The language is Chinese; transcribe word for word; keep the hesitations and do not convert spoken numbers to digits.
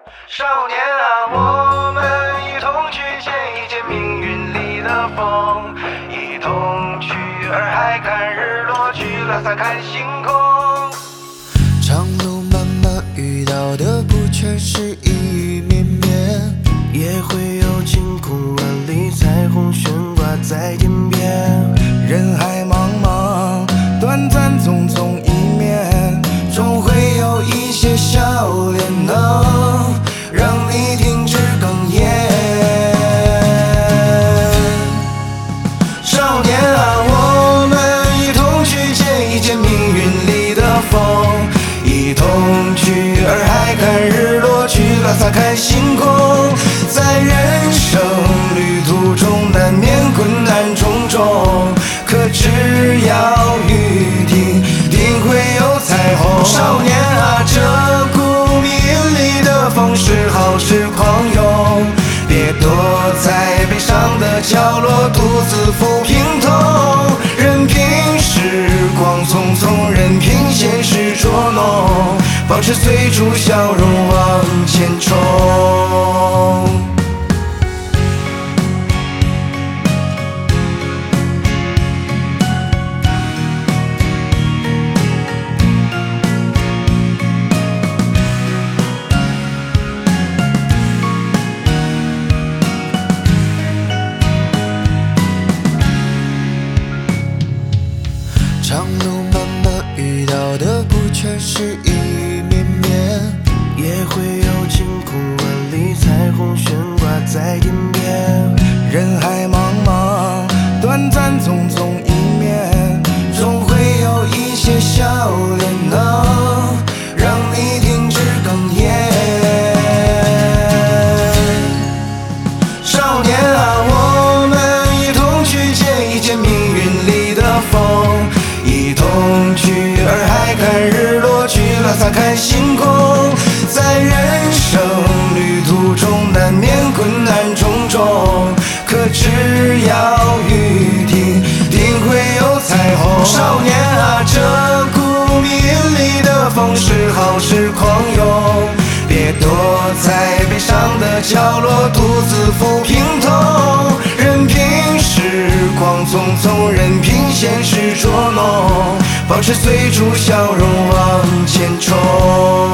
少年啊，我们一同去见一见命运里的风，一同去洱海看日落，去拉萨看星空。 长路漫漫，遇到的不全是阴雨绵绵，也会有晴空万里，彩虹悬挂在天边。人海茫茫，短暂匆匆一面，总会有一些笑脸能让你停止哽咽。少年啊，我们一同去见一见命运里的风，一同去洱海看日落，去拉萨看星空。在人生旅途中难免困难重重，可只要雨停，定会有彩虹。少年啊，这股迷离的风是好是狂涌，别躲在悲伤的角落，独自抚平痛。任凭时光匆匆，任凭现实捉弄，保持最初笑容往前冲。长路漫漫，遇到的不全是阴雨绵绵，也会有晴空万里，彩虹悬挂在天边。人海茫茫，短暂匆匆一面，总会有一些笑脸能让你停止哽咽。少年啊，我们一同去见一见命运里的风，一同去洱海看日落，去拉萨看星空。在人生旅途中难免困难重重，可只要雨停，定会有彩虹。少年啊，这股迷离的风是好是狂涌，别躲在悲伤的角落，独自抚平痛。任凭时光匆匆，任凭现实捉弄，保持最初笑容往前冲。